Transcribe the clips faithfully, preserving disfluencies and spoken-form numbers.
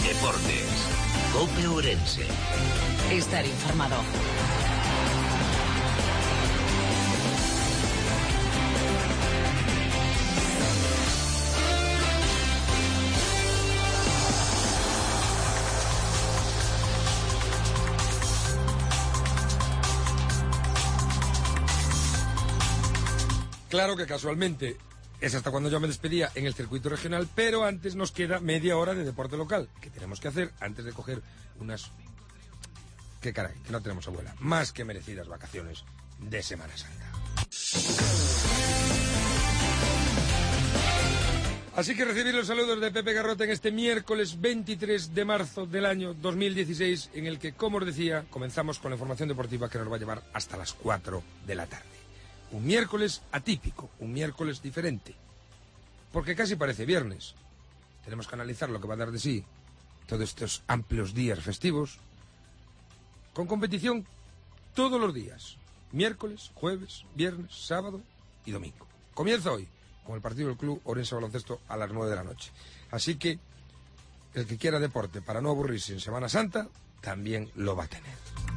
Deportes. COPE Ourense. Estar informado. Claro que casualmente es hasta cuando yo me despedía en el circuito regional, pero antes nos queda media hora de deporte local, que tenemos que hacer antes de coger unas... ¡Qué caray! Que no tenemos abuela. Más que merecidas vacaciones de Semana Santa. Así que recibir los saludos de Pepe Garrote en este miércoles veintitrés de marzo del año dos mil dieciséis, en el que, como os decía, comenzamos con la información deportiva que nos va a llevar hasta las cuatro de la tarde. Un miércoles atípico, un miércoles diferente, porque casi parece viernes. Tenemos que analizar lo que va a dar de sí todos estos amplios días festivos, con competición todos los días, miércoles, jueves, viernes, sábado y domingo. Comienza hoy con el partido del Club Ourense Baloncesto a las nueve de la noche. Así que el que quiera deporte para no aburrirse en Semana Santa, también lo va a tener.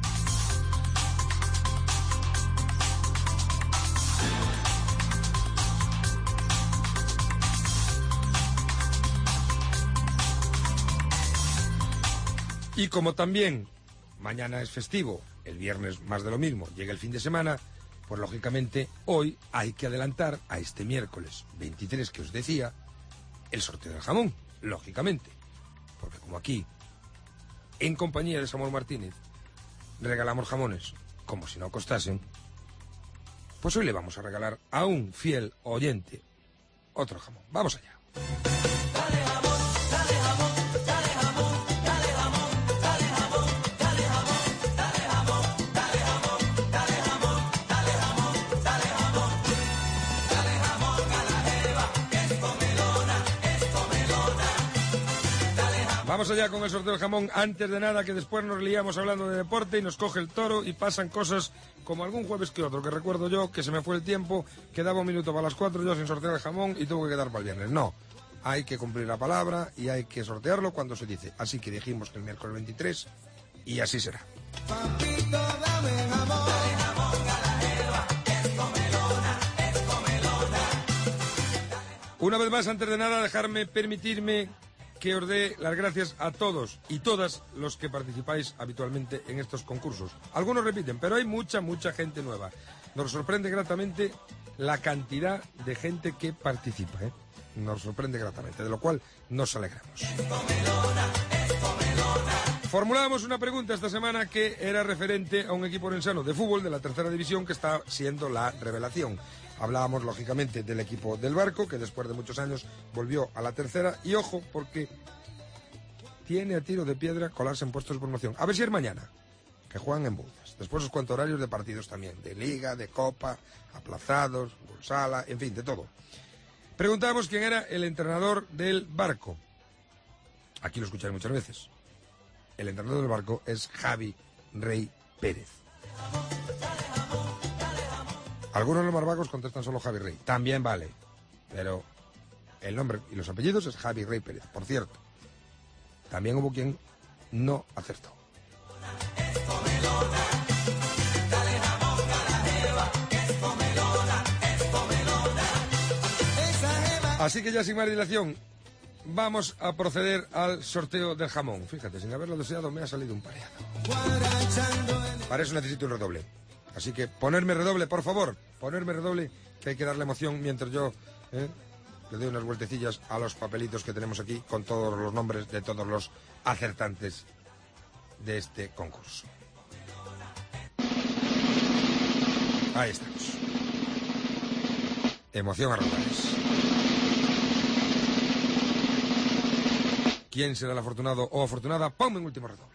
Y como también mañana es festivo, el viernes más de lo mismo, llega el fin de semana, pues lógicamente hoy hay que adelantar a este miércoles veintitrés que os decía el sorteo del jamón, lógicamente. Porque como aquí, en compañía de Samuel Martínez, regalamos jamones como si no costasen, pues hoy le vamos a regalar a un fiel oyente otro jamón. Vamos allá. Vamos allá con el sorteo del jamón. Antes de nada, que después nos liamos hablando de deporte y nos coge el toro y pasan cosas como algún jueves que otro, que recuerdo yo que se me fue el tiempo, quedaba un minuto para las cuatro, yo sin sortear el jamón y tuvo que quedar para el viernes. No, hay que cumplir la palabra y hay que sortearlo cuando se dice. Así que dijimos que el miércoles veintitrés y así será. Papito, dame jamón. Dale jamón a la jeva, es comelona, es comelona. Una vez más, antes de nada, dejarme, permitirme que os dé las gracias a todos y todas los que participáis habitualmente en estos concursos. Algunos repiten, pero hay mucha, mucha gente nueva. Nos sorprende gratamente la cantidad de gente que participa, ¿eh? Nos sorprende gratamente, de lo cual nos alegramos. Formulábamos una pregunta esta semana que era referente a un equipo orensano de fútbol de la tercera división que está siendo la revelación. Hablábamos, lógicamente, del equipo del Barco, que después de muchos años volvió a la tercera. Y ojo, porque tiene a tiro de piedra colarse en puestos de promoción. A ver si es mañana, que juegan en Bouzas. Después os cuento horarios de partidos también, de Liga, de Copa, aplazados, Bolsala, en fin, de todo. Preguntábamos quién era el entrenador del Barco. Aquí lo escucharé muchas veces. El entrenador del Barco es Javi Rey Pérez. Algunos de los más vagos contestan solo Javi Rey. También vale. Pero el nombre y los apellidos es Javi Rey Pérez. Por cierto, también hubo quien no acertó. Así que ya sin más dilación, vamos a proceder al sorteo del jamón. Fíjate, sin haberlo deseado me ha salido un pareado. Para eso necesito un redoble. Así que ponerme redoble, por favor, ponerme redoble, que hay que darle emoción mientras yo ¿eh? le doy unas vueltecillas a los papelitos que tenemos aquí con todos los nombres de todos los acertantes de este concurso. Ahí estamos. Emoción a rodajes. ¿Quién será el afortunado o afortunada? Ponme un último redoble.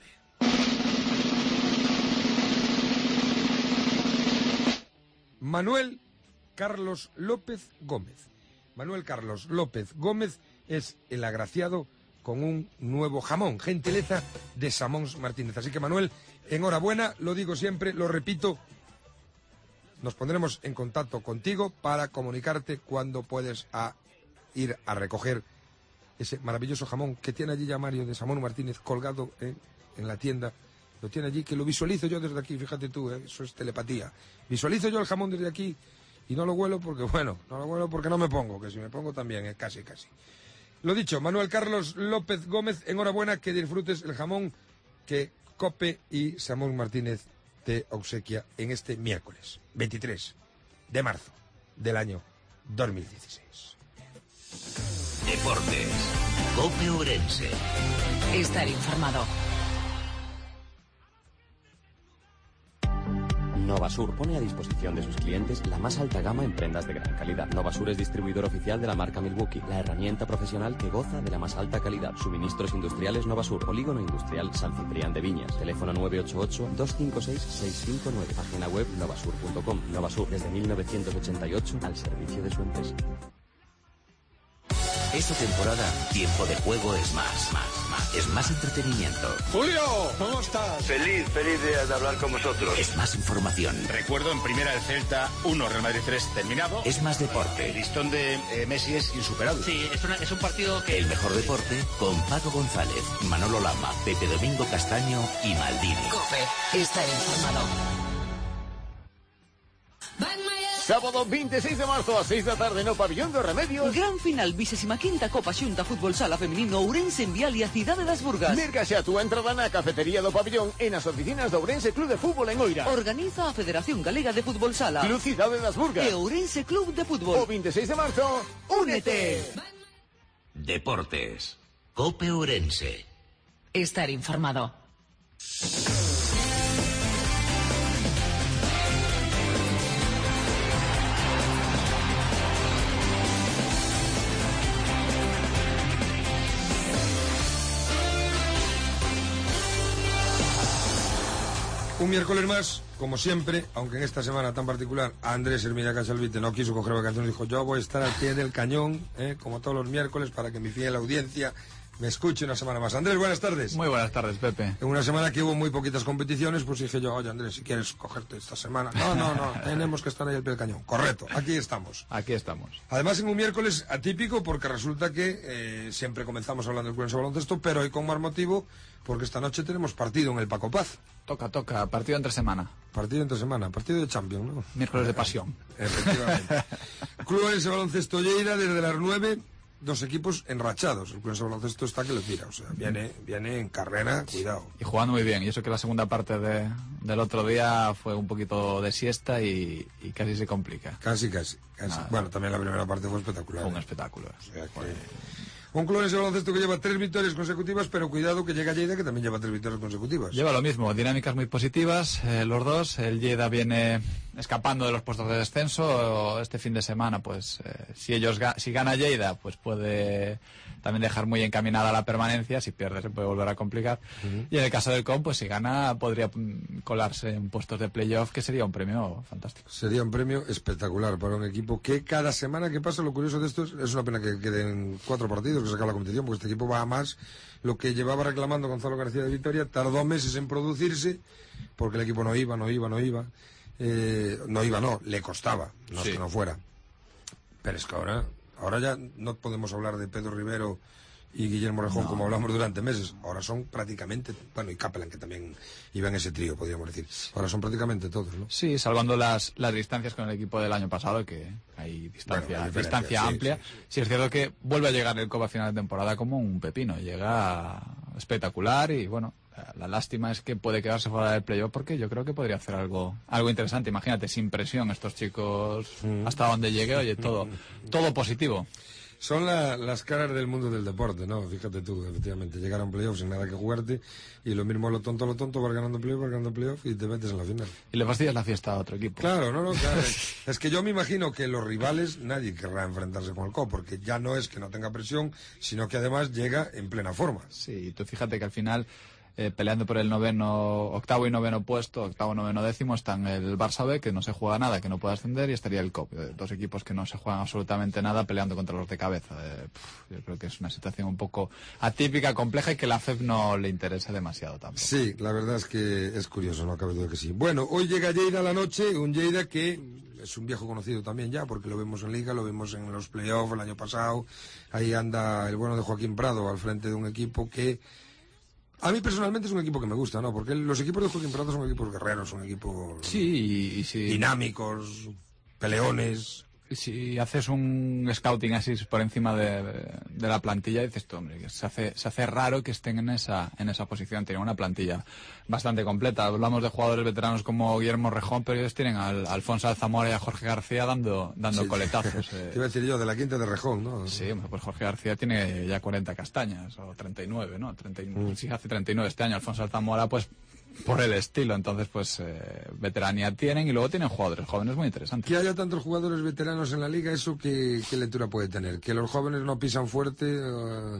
Manuel Carlos López Gómez. Manuel Carlos López Gómez es el agraciado con un nuevo jamón, gentileza de Samuel Martínez. Así que, Manuel, enhorabuena, lo digo siempre, lo repito, nos pondremos en contacto contigo para comunicarte cuándo puedes a ir a recoger ese maravilloso jamón que tiene allí ya Mario de Samuel Martínez colgado eh, en la tienda. Lo tiene allí, que lo visualizo yo desde aquí, fíjate tú, eh, eso es telepatía. Visualizo yo el jamón desde aquí y no lo huelo porque, bueno, no lo huelo porque no me pongo, que si me pongo también, eh, casi, casi. Lo dicho, Manuel Carlos López Gómez, enhorabuena, que disfrutes el jamón que Cope y Samuel Martínez te obsequia en este miércoles veintitrés de marzo del año dos mil dieciséis. Deportes. Cope Ourense. Estar informado. Novasur pone a disposición de sus clientes la más alta gama en prendas de gran calidad. Novasur es distribuidor oficial de la marca Milwaukee, la herramienta profesional que goza de la más alta calidad. Suministros industriales Novasur, polígono industrial San Ciprián de Viñas. Teléfono nueve ocho ocho, dos cinco seis, seis cinco nueve. Página web novasur punto com. Novasur, desde mil novecientos ochenta y ocho, al servicio de su empresa. Esta temporada, tiempo de juego es más, más, más. Es más entretenimiento. Julio, ¿cómo estás? Feliz, feliz de, de hablar con vosotros. Es más información. Recuerdo en primera el Celta uno, Real Madrid tres terminado. Es más deporte. El listón de eh, Messi es insuperable. Sí, es, una, es un partido que... El mejor deporte con Paco González, Manolo Lama, Pepe Domingo Castaño y Maldini. Cope, estar informado. Sábado veintiséis de marzo a seis da tarde no Pabillón dos Remedios. Gran final, vigésima quinta Copa Xunta Fútbol Sala Femenino Ourense en Vialia, Cidade das Burgas. Merca xa a túa entrada na cafetería do Pabillón e nas oficinas do Ourense Club de Fútbol en Oira. Organiza a Federación Galega de Fútbol Sala. Club Cidade das Burgas. E Ourense Club de Fútbol. O veintiséis de marzo, únete. Deportes. Cope Ourense. Estar informado. Un miércoles más, como siempre, aunque en esta semana tan particular Andrés Hermida Casalvite no quiso coger vacaciones, dijo yo voy a estar al pie del cañón, eh, como todos los miércoles, para que mi fiel audiencia me escuche una semana más. Andrés, buenas tardes. Muy buenas tardes, Pepe. En una semana que hubo muy poquitas competiciones, pues dije yo, oye Andrés, si quieres cogerte esta semana. No, no, no, tenemos que estar ahí al pie del cañón. Correcto, aquí estamos. Aquí estamos. Además, en un miércoles atípico, porque resulta que eh, siempre comenzamos hablando del Cuenca Baloncesto, pero hoy con más motivo, porque esta noche tenemos partido en el Paco Paz. Toca, toca, partido entre semana. Partido entre semana, partido de Champions, ¿no? Miércoles de pasión. Efectivamente. Club Ourense Baloncesto Lleida, desde las nueve, dos equipos enrachados. El Club Ourense Baloncesto está que lo tira, o sea, viene, viene en carrera, cuidado. Y jugando muy bien, y eso que la segunda parte de, del otro día fue un poquito de siesta y, y casi se complica. Casi, casi, casi. Nada. Bueno, también la primera parte fue espectacular. Fue un ¿eh? espectáculo. O sea que... Un Club Ourense Baloncesto que lleva tres victorias consecutivas, pero cuidado que llega Lleida, que también lleva tres victorias consecutivas. Lleva lo mismo, dinámicas muy positivas, eh, los dos. El Lleida viene escapando de los puestos de descenso. Este fin de semana, pues, eh, si ellos ga si gana Lleida, pues puede también dejar muy encaminada la permanencia. Si pierde, se puede volver a complicar. Uh-huh. Y en el caso del C O M, pues si gana, podría colarse en puestos de playoff, que sería un premio fantástico. Sería un premio espectacular para un equipo que cada semana que pasa, lo curioso de esto es, es una pena que queden cuatro partidos, que se acabe la competición, porque este equipo va a más. Lo que llevaba reclamando Gonzalo García de Vitoria tardó meses en producirse, porque el equipo no iba, no iba, no iba. Eh, no iba, no, le costaba, no sí. Es que no fuera. Pero es que ahora, ahora ya no podemos hablar de Pedro Rivero y Guillermo Rejón no. como hablamos durante meses. Ahora son prácticamente, bueno, y Capelán, que también iba en ese trío, podríamos decir. Ahora son prácticamente todos, ¿no? Sí, salvando las, las distancias con el equipo del año pasado, que hay distancia, bueno, distancia sí, amplia. Sí, sí. sí, es cierto que vuelve a llegar el Copa a final de temporada como un pepino. Llega espectacular y, bueno, la lástima es que puede quedarse fuera del playoff, porque yo creo que podría hacer algo algo interesante. Imagínate, sin presión, estos chicos, mm. hasta donde llegue, oye, todo, todo positivo. Son la, las caras del mundo del deporte, ¿no? Fíjate tú, efectivamente, llegar a un playoff sin nada que jugarte, y lo mismo lo tonto, lo tonto, vas ganando playoff, vas ganando playoff y te metes en la final. Y le fastidias la fiesta a otro equipo. Claro, no, no, claro. Es que yo me imagino que los rivales, nadie querrá enfrentarse con el C O, porque ya no es que no tenga presión, sino que además llega en plena forma. Sí, tú fíjate que al final eh, peleando por el noveno, octavo y noveno puesto, octavo, noveno, décimo, están el Barça B, que no se juega nada, que no puede ascender, y estaría el C O P, eh, dos equipos que no se juegan absolutamente nada peleando contra los de cabeza. Eh, pff, yo creo que es una situación un poco atípica, compleja, y que la F E P no le interesa demasiado tampoco. Sí, la verdad es que es curioso, no cabe duda que sí. Bueno, hoy llega Lleida a la noche, un Lleida que es un viejo conocido también ya, porque lo vemos en Liga, lo vimos en los playoffs el año pasado. Ahí anda el bueno de Joaquín Prado al frente de un equipo que a mí personalmente es un equipo que me gusta, ¿no? Porque los equipos de Joaquín Prado son equipos guerreros, son equipos sí, y, y sí. dinámicos, peleones. Si haces un scouting así por encima de, de la plantilla, dices tú, hombre, que se hace, se hace raro que estén en esa, en esa posición. Tienen una plantilla bastante completa. Hablamos de jugadores veteranos como Guillermo Rejón, pero ellos tienen a Alfonso Alzamora y a Jorge García dando, dando sí, coletazos. Eh. Te iba a decir yo, de la quinta de Rejón, ¿no? Sí, pues Jorge García tiene ya cuarenta castañas, o treinta y nueve, ¿no? treinta y nueve, mm. Sí, hace treinta y nueve este año. Alfonso Alzamora, pues por el estilo, entonces pues eh, veteranía tienen, y luego tienen jugadores jóvenes muy interesantes. Que haya tantos jugadores veteranos en la liga, ¿eso qué, qué lectura puede tener? ¿Que los jóvenes no pisan fuerte? Uh...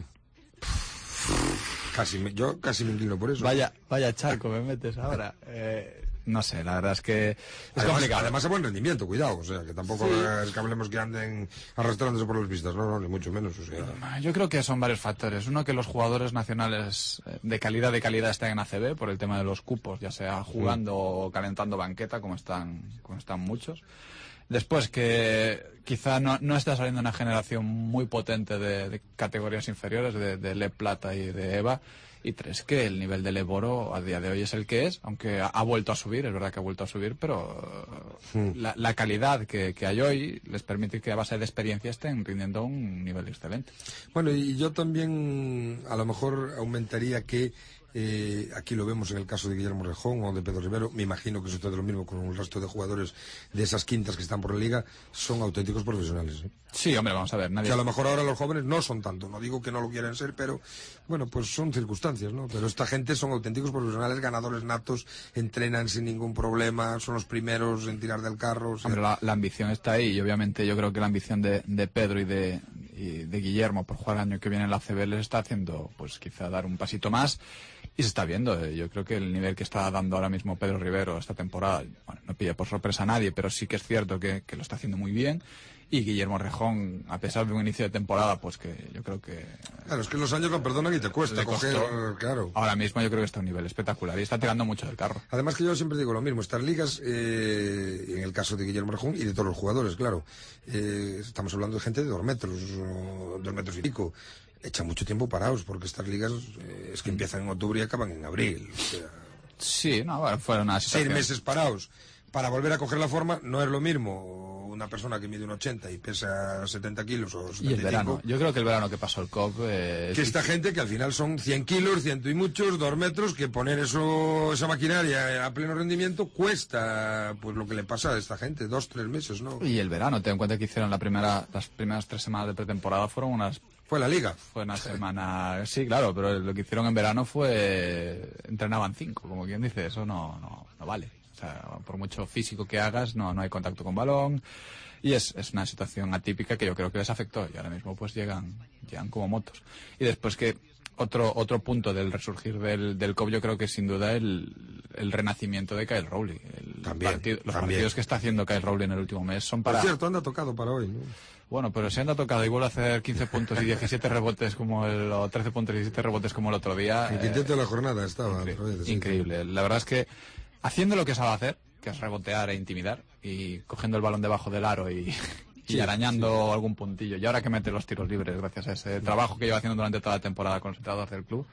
Casi me, yo casi me inclino por eso. Vaya, vaya charco me metes ahora. Eh, no sé, la verdad es que es además, complicado. Además es buen rendimiento, cuidado, o sea, que tampoco sí. es que hablemos que anden arrastrándose por las pistas, no, no, ni mucho menos, o sea. Yo creo que son varios factores. Uno, que los jugadores nacionales de calidad, de calidad están en A C B por el tema de los cupos, ya sea jugando sí. o calentando banqueta, como están, como están muchos. Después, que quizá no, no está saliendo una generación muy potente de, de categorías inferiores, de, de Le Plata y de Eva. Y tres, que el nivel del Eboro a día de hoy es el que es, aunque ha, ha vuelto a subir, es verdad que ha vuelto a subir, pero sí. la, la calidad que, que hay hoy les permite que a base de experiencia estén rindiendo a un nivel excelente. Bueno, y yo también a lo mejor aumentaría que Eh, aquí lo vemos en el caso de Guillermo Rejón o de Pedro Rivero, me imagino que sucede lo mismo con el resto de jugadores de esas quintas que están por la liga, son auténticos profesionales, ¿eh? Sí, hombre, vamos a ver. Nadie... Que a lo mejor ahora los jóvenes no son tanto, no digo que no lo quieran ser, pero bueno, pues son circunstancias, ¿no? Pero esta gente son auténticos profesionales, ganadores natos, entrenan sin ningún problema, son los primeros en tirar del carro. O sea... Hombre, la, la ambición está ahí, y obviamente yo creo que la ambición de, de Pedro y de, y de Guillermo por jugar el año que viene en la A C B les está haciendo, pues quizá dar un pasito más. Y se está viendo, eh. yo creo que el nivel que está dando ahora mismo Pedro Rivero esta temporada, bueno, no pilla por sorpresa a nadie, pero sí que es cierto que, que lo está haciendo muy bien. Y Guillermo Rejón, a pesar de un inicio de temporada, pues que yo creo que... Claro, es que los años no perdonan y te cuesta coger, claro. Ahora mismo yo creo que está a un nivel espectacular y está tirando mucho del carro. Además que yo siempre digo lo mismo, estas ligas, eh, en el caso de Guillermo Rejón y de todos los jugadores, claro, eh, estamos hablando de gente de dos metros, o dos metros y pico. Echan mucho tiempo parados, porque estas ligas eh, es que empiezan en octubre y acaban en abril. O sea, sí, no, bueno, fueron así. Seis meses parados para volver a coger la forma no es lo mismo una persona que mide un ochenta y pesa setenta kilos o setenta y cinco. Y el verano, yo creo que el verano que pasó el C O P... Eh, que esta gente que al final son cien kilos, ciento y muchos, dos metros, que poner eso esa maquinaria a pleno rendimiento cuesta pues lo que le pasa a esta gente, dos, tres meses, ¿no? Y el verano, ten en cuenta que hicieron la primera, las primeras tres semanas de pretemporada fueron unas... Fue la liga. Fue una semana... Sí, claro, pero lo que hicieron en verano fue... Entrenaban cinco, como quien dice, eso no, no, no vale. O sea, por mucho físico que hagas, no, no hay contacto con balón. Y es, es una situación atípica que yo creo que les afectó. Y ahora mismo pues llegan, llegan como motos. Y después que otro otro punto del resurgir del, del C O P, yo creo que sin duda el, el renacimiento de Kyle Rowley. El también, partido, los también. partidos que está haciendo Kyle Rowley en el último mes son para... Por cierto, anda tocado para hoy, ¿no? Bueno, pero si anda tocado y vuelve a hacer quince puntos y diecisiete rebotes como el, o trece puntos y diecisiete rebotes como el otro día... El quinteto de la jornada estaba. Increíble, sí, increíble. La verdad es que haciendo lo que sabe hacer, que es rebotear e intimidar, y cogiendo el balón debajo del aro y, y sí, arañando sí. algún puntillo, y ahora que mete los tiros libres gracias a ese trabajo que lleva haciendo durante toda la temporada con los entrenadores del club,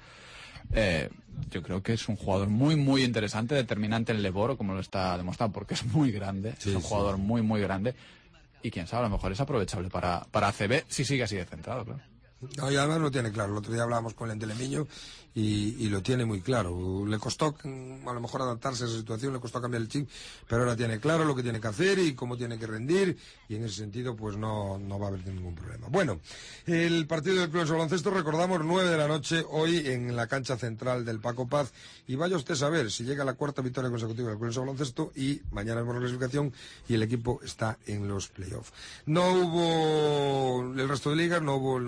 eh, yo creo que es un jugador muy muy interesante, determinante en el Eboro, como lo está demostrando, porque es muy grande, sí, es un sí. jugador muy muy grande, y quién sabe, a lo mejor es aprovechable para, para A C B si sigue así de centrado, claro. No, y además lo tiene claro. El otro día hablábamos con el Telemiño y, y lo tiene muy claro. Le costó a lo mejor adaptarse a esa situación, le costó cambiar el chip, pero ahora tiene claro lo que tiene que hacer y cómo tiene que rendir, y en ese sentido pues no, no va a haber ningún problema. Bueno, el partido del Club de Baloncesto, recordamos, nueve de la noche hoy en la cancha central del Paco Paz, y vaya usted a saber si llega la cuarta victoria consecutiva del Club de Baloncesto, y mañana es por la clasificación y el equipo está en los playoffs. No hubo el resto de ligas, no hubo no jugó el filial,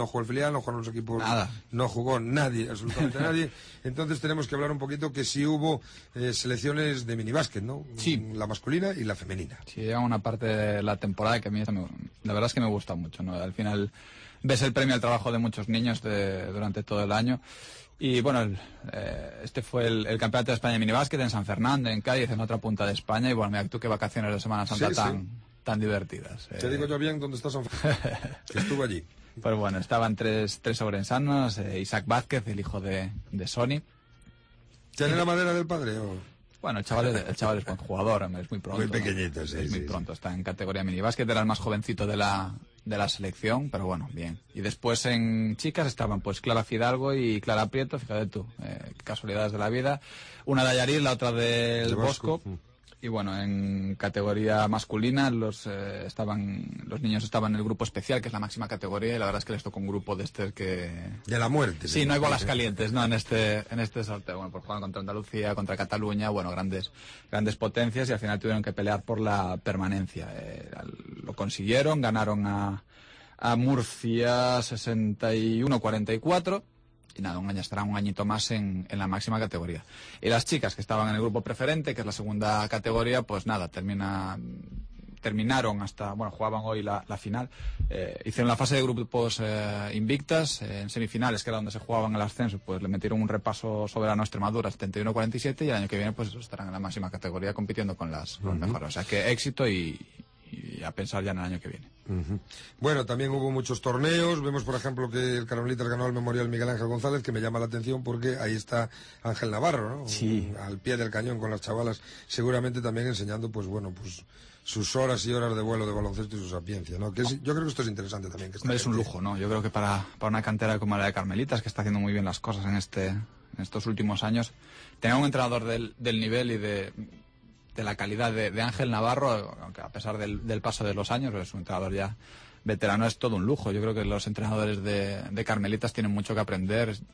Mundial, no jugaron los equipos... Nada. No jugó nadie, absolutamente nadie. Entonces tenemos que hablar un poquito que sí hubo eh, selecciones de minibásquet, ¿no? Sí. La masculina y la femenina. Sí, llega una parte de la temporada que a mí me, la verdad es que me gusta mucho, ¿no? Al final ves el premio al trabajo de muchos niños de, durante todo el año. Y bueno, el, eh, este fue el, el Campeonato de España de Minibásquet en San Fernando, en Cádiz, en otra punta de España. Y bueno, mira tú qué vacaciones de Semana Santa sí, tan, sí. tan divertidas. Te eh... digo yo bien dónde está San Fernando, que estuve allí. Pues bueno, estaban tres, tres ourensanos, eh, Isaac Vázquez, el hijo de, de Sony. ¿Tiene la madera del padre o...? Bueno, el chaval, es, el chaval es buen jugador, es muy pronto. Muy pequeñito, ¿no? sí. Es muy sí, pronto, sí. Está en categoría minibásquet, era el más jovencito de la, de la selección, pero bueno, bien. Y después en chicas estaban pues Clara Fidalgo y Clara Prieto, fíjate tú, eh, casualidades de la vida. Una de Ayarit, la otra del de Bosco. Bosco. Y bueno, en categoría masculina los eh, estaban los niños estaban en el grupo especial, que es la máxima categoría, y la verdad es que les tocó un grupo de este que... De la muerte. Sí, no hay bolas calientes, ¿no? En este en este sorteo. Bueno, pues jugaban contra Andalucía, contra Cataluña, bueno, grandes grandes potencias, y al final tuvieron que pelear por la permanencia. Eh, lo consiguieron, ganaron a, a Murcia sesenta y uno a cuarenta y cuatro. Y nada, un año estarán un añito más en, en la máxima categoría. Y las chicas que estaban en el grupo preferente, que es la segunda categoría, pues nada, termina, terminaron hasta, bueno, jugaban hoy la, la final. Eh, hicieron la fase de grupos eh, invictas, eh, en semifinales, que era donde se jugaban el ascenso, pues le metieron un repaso soberano a Extremadura, setenta y uno a cuarenta y siete, y el año que viene pues estarán en la máxima categoría compitiendo con las uh-huh. los mejores. O sea que éxito y, y a pensar ya en el año que viene. Uh-huh. Bueno, también hubo muchos torneos. Vemos, por ejemplo, que el Carmelitas ganó el Memorial Miguel Ángel González, que me llama la atención porque ahí está Ángel Navarro, ¿no? Sí. Al pie del cañón con las chavalas, seguramente también enseñando, pues bueno, pues sus horas y horas de vuelo de baloncesto y su sapiencia, ¿no? Que es, yo creo que esto es interesante también. Que es un lujo, ¿no? Yo creo que para, para una cantera como la de Carmelitas, que está haciendo muy bien las cosas en este en estos últimos años, tener un entrenador del, del nivel y de... de la calidad de, de Ángel Navarro, aunque a pesar del, del paso de los años, es un entrenador ya veterano, es todo un lujo. Yo creo que los entrenadores de, de Carmelitas tienen mucho que aprender, es,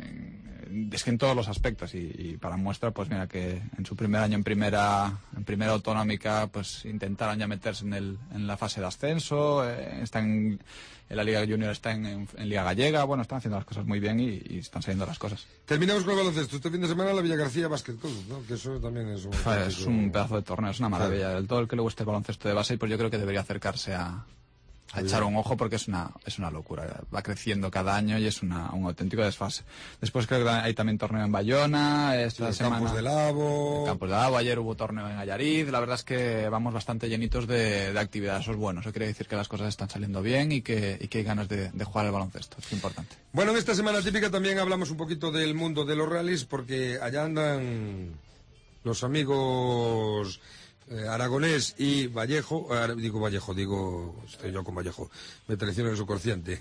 es que en todos los aspectos, y, y para muestra, pues mira que en su primer año en primera en primera autonómica, pues intentaron ya meterse en, el, en la fase de ascenso, eh, están en la Liga Junior, está en, en, en Liga Gallega, bueno, están haciendo las cosas muy bien y, y están saliendo las cosas. Terminamos con el baloncesto. Este fin de semana la Villa García Basket Club, ¿no? Que eso también es un... Es un pedazo de torneo, es una maravilla. Del todo el que le guste el baloncesto de base, pues yo creo que debería acercarse a, a echar un ojo, porque es una es una locura. Va creciendo cada año y es una, un auténtico desfase. Después creo que hay también torneo en Bayona, esta sí, semana... Campos de Lavo... Campos de Lavo, ayer hubo torneo en Ayarit. La verdad es que vamos bastante llenitos de, de actividad. Eso es bueno, eso quiere decir que las cosas están saliendo bien y que, y que hay ganas de, de jugar al baloncesto. Es importante. Bueno, en esta semana típica también hablamos un poquito del mundo de los rallies, porque allá andan los amigos... Eh, Aragonés y Vallejo, eh, digo Vallejo, digo, estoy yo con Vallejo, me traiciono el subconsciente,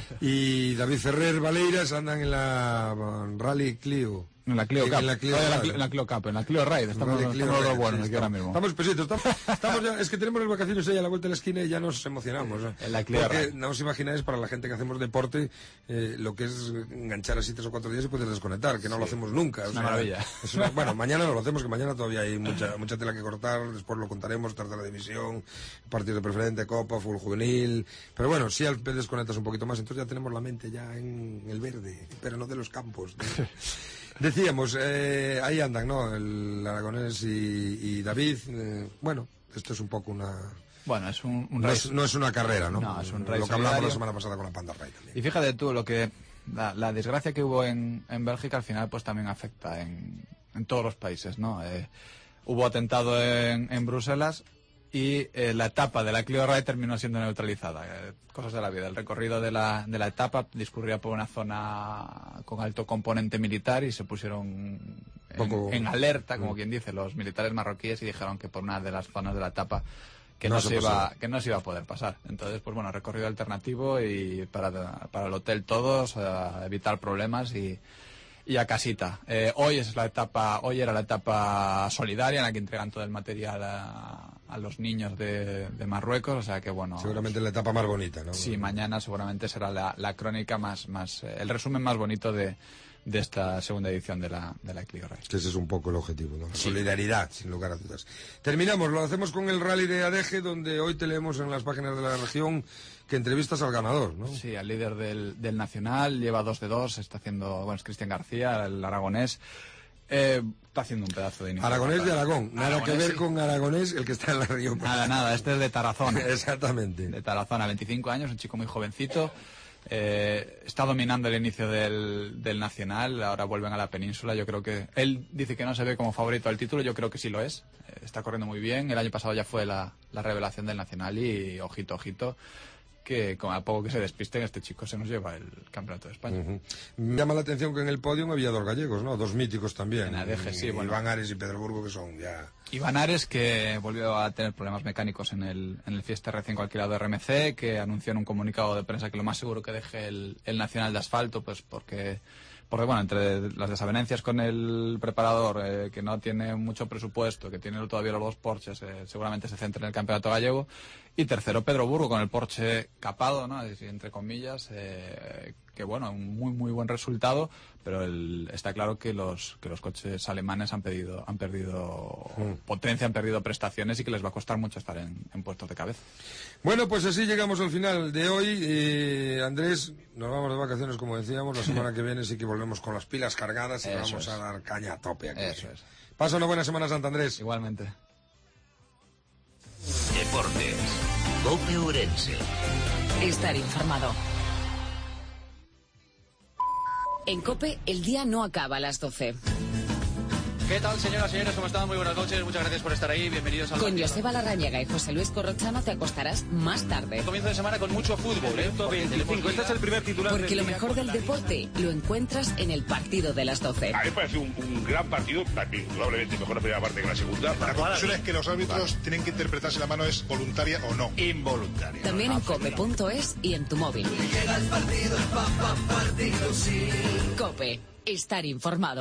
y David Ferrer Valeiras andan en la Rally Clio. En la Clio Cup. En la Clio, en la, en la Clio Cup, en la Clio Ride. Estamos, Clio estamos Ride, los buenos sí, aquí ahora mismo. Estamos pesitos, estamos, estamos ya, es que tenemos las vacaciones ahí a la vuelta de la esquina y ya nos emocionamos. ¿eh? En la Clio Porque Ride. no os imagináis, para la gente que hacemos deporte, eh, lo que es enganchar así tres o cuatro días y poder desconectar, que no sí. lo hacemos nunca. Es o una sea, maravilla. Es una, bueno, mañana no lo hacemos, que mañana todavía hay mucha mucha tela que cortar, después lo contaremos, tercera división, partido de preferente, Copa, fútbol juvenil, pero bueno, sí al desconectas un poquito más, entonces ya tenemos la mente ya en el verde, pero no de los campos. De... Decíamos, eh, ahí andan, ¿no? El Aragonés y, y David. Eh, bueno, esto es un poco una... Bueno, es un, un no, race. Es, no es una carrera, ¿no? No, es un race. Lo que hablamos la semana pasada con la Panda Ray también. Y fíjate tú, lo que la, la desgracia que hubo en, en Bélgica al final pues también afecta en, en todos los países, ¿no? Eh, hubo atentado en, en Bruselas y eh, la etapa de la Clio Ride terminó siendo neutralizada. Eh, cosas de la vida. El recorrido de la, de la etapa discurría por una zona con alto componente militar y se pusieron en, Poco... en alerta, como mm. quien dice, los militares marroquíes, y dijeron que por una de las zonas de la etapa que no, no se, se iba que no se iba a poder pasar. Entonces, pues bueno, recorrido alternativo y para, para el hotel todos, a evitar problemas y y a casita. Eh, hoy es la etapa, hoy era la etapa solidaria en la que entregan todo el material a, a los niños de, de Marruecos, o sea que bueno. Seguramente la etapa más bonita, ¿no? Sí, mañana seguramente será la, la crónica más, más, eh, el resumen más bonito de, de esta segunda edición de la, de la Clio Rally. Ese es un poco el objetivo, ¿no? La sí. solidaridad, sin lugar a dudas. Terminamos, lo hacemos con el Rally de Adeje, donde hoy te leemos en las páginas de la región que entrevistas al ganador, ¿no? Sí, al líder del, del Nacional, lleva dos de dos, está haciendo, bueno, es Cristian García, el aragonés. Eh, está haciendo un pedazo de inicio. Aragonés de Aragón, nada Aragonés, que ver sí. con Aragonés, el que está en la región. Nada, nada, este es de Tarazona. Exactamente. De Tarazona, veinticinco años, un chico muy jovencito. Eh, está dominando el inicio del, del Nacional, ahora vuelven a la península. Yo creo que él dice que no se ve como favorito al título, yo creo que sí lo es. Eh, está corriendo muy bien, el año pasado ya fue la, la revelación del Nacional y ojito, ojito, que con a poco que se despisten este chico se nos lleva el Campeonato de España. Uh-huh. Me llama la atención que en el podio había dos gallegos, ¿no? Dos míticos también. En Adeje, sí. Bueno. Iván Ares y Pedro Burgo, que son ya... Iván Ares, que volvió a tener problemas mecánicos en el, en el Fiesta R cinco alquilado de R M C, que anunció en un comunicado de prensa que lo más seguro que deje el, el Nacional de Asfalto, pues porque... Porque, bueno, entre las desavenencias con el preparador, eh, que no tiene mucho presupuesto, que tiene todavía los dos Porsches, eh, seguramente se centra en el campeonato gallego. Y tercero, Pedro Burgo, con el Porsche capado, ¿no? Es decir, entre comillas, eh, que, bueno, un muy, muy buen resultado, pero el, está claro que los que los coches alemanes han, pedido, han perdido mm. potencia, han perdido prestaciones y que les va a costar mucho estar en, en puestos de cabeza. Bueno, pues así llegamos al final de hoy. Eh, Andrés, nos vamos de vacaciones, como decíamos. La semana que viene sí que volvemos con las pilas cargadas y Eso vamos es. a dar caña a tope aquí. Eso es. Pasa una buena Semana Santa, Andrés. Igualmente. Deportes. COPE Ourense. Estar informado. En COPE, el día no acaba a las doce. ¿Qué tal, señoras y señores? ¿Cómo están? Muy buenas noches. Muchas gracias por estar ahí. Bienvenidos al... Con Joseba Larrañaga y José Luis Corrochano te acostarás más tarde. Comienzo de semana con mucho fútbol, ¿eh? veinticinco. Este es el primer titular. Porque del lo día. mejor del deporte lo encuentras en el partido de las doce. A mí me parece un, un gran partido, probablemente mejor la primera parte que la segunda. La conclusión es que los árbitros vale. tienen que interpretar si la mano es voluntaria o no. Involuntaria. También en cope punto es y en tu móvil. Llega el partido, el pa, pa, partido, sí. COPE. Estar informado.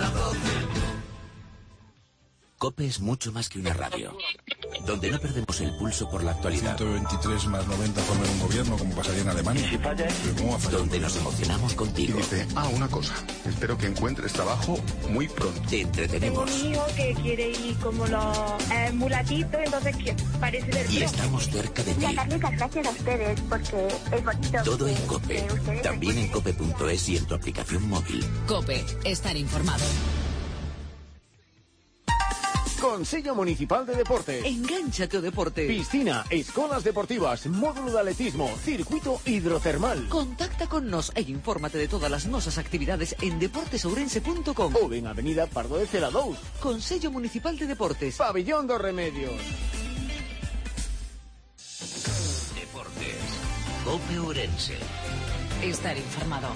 COPE es mucho más que una radio, donde no perdemos el pulso por la actualidad. ciento veintitrés más noventa forman un gobierno, como pasaría en Alemania. Si falla, donde nos emocionamos contigo. Y dice, ah, una cosa, espero que encuentres trabajo muy pronto. Te entretenemos. Tengo un hijo que quiere ir como los eh, mulatitos, entonces que parece del Y estamos cerca de ti. Muchas gracias a ustedes, porque es bonito. Todo en COPE, también en cope punto es y en tu aplicación móvil. COPE. Estar informado. Consello Municipal de Deportes. Engánchate ao deporte. Piscina, escolas deportivas, módulo de atletismo, circuito hidrotermal. Contacta con nos e infórmate de todas as nosas actividades en deportes ourense punto com ou en Avenida Pardo de Cela dous. Consello Municipal de Deportes. Pabellón dos Remedios. Deportes. COPE Ourense. Estar informado.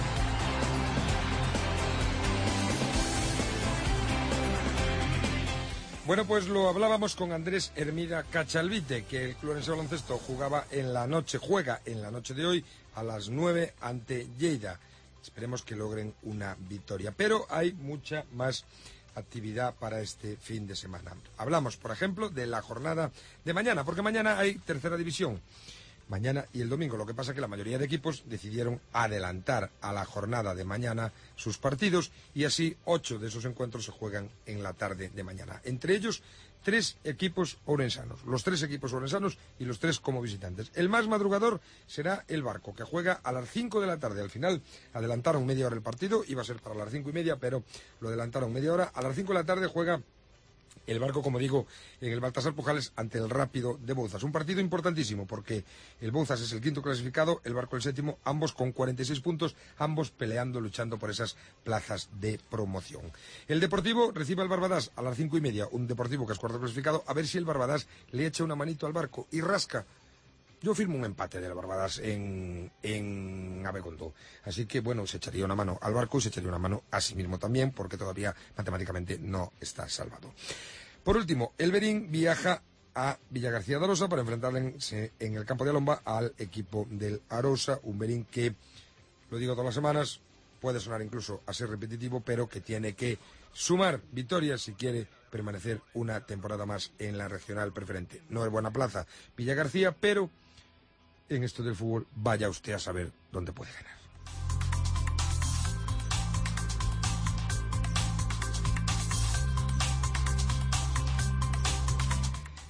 Bueno, pues lo hablábamos con Andrés Hermida Cachalvite, que el Club Ourense Baloncesto jugaba en la noche, juega en la noche de hoy a las nueve ante Lleida. Esperemos que logren una victoria, pero hay mucha más actividad para este fin de semana. Hablamos, por ejemplo, de la jornada de mañana, porque mañana hay tercera división. Mañana y el domingo. Lo que pasa es que la mayoría de equipos decidieron adelantar a la jornada de mañana sus partidos y así ocho de esos encuentros se juegan en la tarde de mañana. Entre ellos, tres equipos ourensanos. Los tres equipos ourensanos y los tres como visitantes. El más madrugador será el Barco, que juega a las cinco de la tarde. Al final adelantaron media hora el partido, iba a ser para las cinco y media, pero lo adelantaron media hora. A las cinco de la tarde juega el Barco, como digo, en el Baltasar Pujales ante el Rápido de Bouzas. Un partido importantísimo porque el Bouzas es el quinto clasificado, el Barco el séptimo, ambos con cuarenta y seis puntos, ambos peleando, luchando por esas plazas de promoción. El Deportivo recibe al Barbadas a las cinco y media, un Deportivo que es cuarto clasificado, a ver si el Barbadas le echa una manito al Barco y rasca. Yo firmo un empate del Barbadas en, en Abegondo. Así que, bueno, se echaría una mano al Barco y se echaría una mano a sí mismo también, porque todavía matemáticamente no está salvado. Por último, el Berín viaja a Villagarcía de Arosa para enfrentarse en el campo de Alomba al equipo del Arosa, un Berín que, lo digo todas las semanas, puede sonar incluso a ser repetitivo, pero que tiene que sumar victorias si quiere permanecer una temporada más en la regional preferente. No es buena plaza Villagarcía, pero en esto del fútbol vaya usted a saber dónde puede ganar.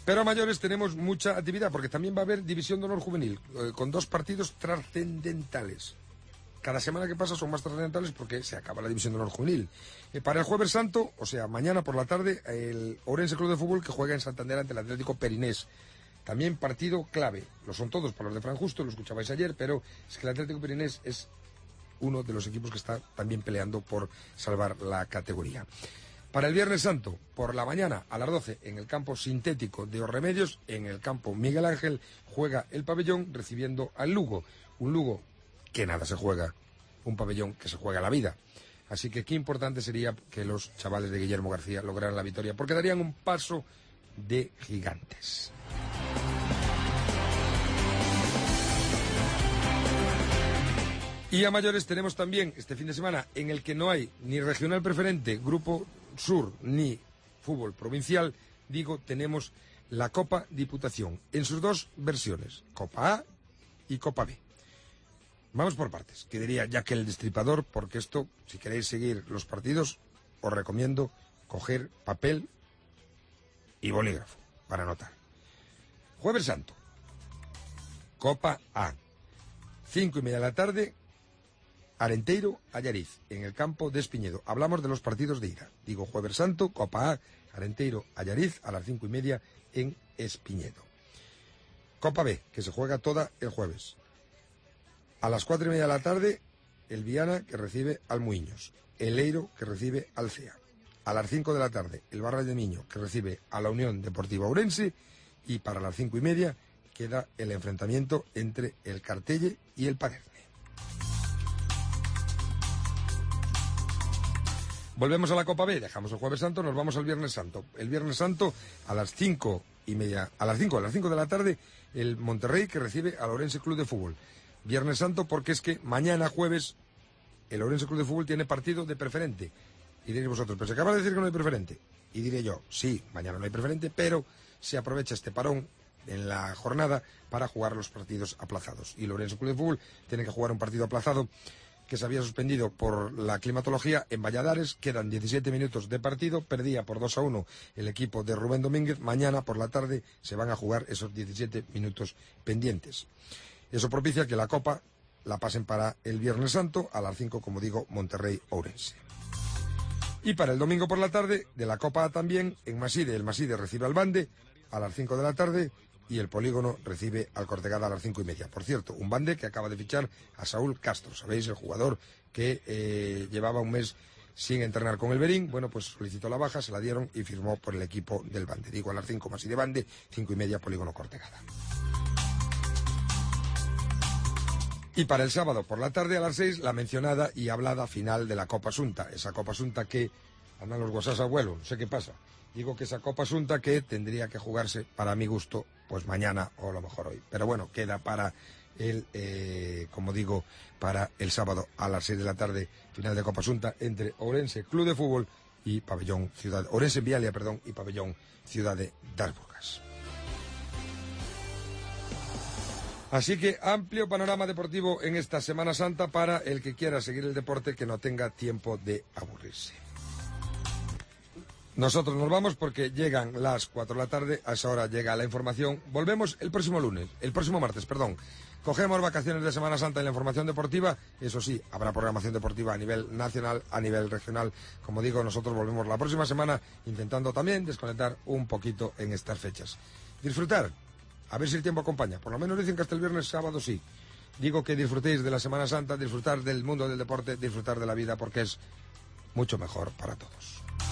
Pero a mayores tenemos mucha actividad, porque también va a haber División de Honor Juvenil, eh, con dos partidos trascendentales. Cada semana que pasa son más trascendentales porque se acaba la División de Honor Juvenil. Eh, para el Jueves Santo, o sea, mañana por la tarde, el Ourense Club de Fútbol que juega en Santander ante el Atlético Perinés. También partido clave. Lo son todos para los de Fran Justo, lo escuchabais ayer, pero es que el Atlético Perinés es uno de los equipos que está también peleando por salvar la categoría. Para el Viernes Santo, por la mañana a las doce, en el campo sintético de Os Remedios, en el campo Miguel Ángel, juega el Pabellón recibiendo al Lugo. Un Lugo que nada se juega, un Pabellón que se juega la vida. Así que qué importante sería que los chavales de Guillermo García lograran la victoria, porque darían un paso de gigantes. Y a mayores tenemos también este fin de semana en el que no hay ni regional preferente, Grupo Sur, ni fútbol provincial, digo, tenemos la Copa Diputación en sus dos versiones, Copa A y Copa B. Vamos por partes, que diría ya que el destripador, porque esto, si queréis seguir los partidos, os recomiendo coger papel y bolígrafo para anotar. Jueves Santo, Copa A, cinco y media de la tarde, Arenteiro, Allariz, en el campo de Espiñedo. Hablamos de los partidos de ida. Digo, Jueves Santo, Copa A, Arenteiro, Allariz, a las cinco y media en Espiñedo. Copa B, que se juega toda el jueves. A las cuatro y media de la tarde, el Viana, que recibe al Muiños. El Eiro, que recibe al C E A. A las cinco de la tarde, el Barral de Miño, que recibe a la Unión Deportiva Ourense. Y para las cinco y media queda el enfrentamiento entre el Cartelle y el Paderne. Volvemos a la Copa B, dejamos el Jueves Santo, nos vamos al Viernes Santo. El Viernes Santo a las cinco y media, a las cinco, a las cinco de la tarde, el Monterrey que recibe al Ourense Club de Fútbol. Viernes Santo porque es que mañana jueves el Ourense Club de Fútbol tiene partido de preferente. Y diréis vosotros, pero se acaba de decir que no hay preferente. Y diré yo, sí, mañana no hay preferente, pero se aprovecha este parón en la jornada para jugar los partidos aplazados. Y el Ourense Club de Fútbol tiene que jugar un partido aplazado que se había suspendido por la climatología en Valladares. Quedan diecisiete minutos de partido, perdía por dos a uno el equipo de Rubén Domínguez. Mañana por la tarde se van a jugar esos diecisiete minutos pendientes. Eso propicia que la Copa la pasen para el Viernes Santo, a las cinco, como digo, Monterrey-Ourense. Y para el domingo por la tarde, de la Copa A también, en Maside, el Maside recibe al Bande a las cinco de la tarde, y el Polígono recibe al Cortegada a las cinco y media. Por cierto, un Bande que acaba de fichar a Saúl Castro, ¿sabéis? El jugador que eh, llevaba un mes sin entrenar con el Berín. Bueno, pues solicitó la baja, se la dieron y firmó por el equipo del Bande. Digo, a las cinco más y de Bande, cinco y media Polígono Cortegada. Y para el sábado por la tarde a las seis, la mencionada y hablada final de la Copa Asunta. Esa Copa Asunta que andan los guasás abuelo, no sé qué pasa. Digo que esa Copa Asunta que tendría que jugarse, para mi gusto, pues mañana o a lo mejor hoy. Pero bueno, queda para el, eh, como digo, para el sábado a las seis de la tarde, final de Copa Asunta entre Ourense Club de Fútbol y Pabellón Ciudad, Ourense Vialia, perdón, y Pabellón Ciudad de Das Burgas. Así que amplio panorama deportivo en esta Semana Santa para el que quiera seguir el deporte, que no tenga tiempo de aburrirse. Nosotros nos vamos porque llegan las cuatro de la tarde, a esa hora llega la información. Volvemos el próximo lunes, el próximo martes, perdón. Cogemos vacaciones de Semana Santa en la información deportiva. Eso sí, habrá programación deportiva a nivel nacional, a nivel regional. Como digo, nosotros volvemos la próxima semana intentando también desconectar un poquito en estas fechas. Disfrutar, a ver si el tiempo acompaña. Por lo menos dicen que hasta el viernes, sábado sí. Digo que disfrutéis de la Semana Santa, disfrutar del mundo del deporte, disfrutar de la vida, porque es mucho mejor para todos.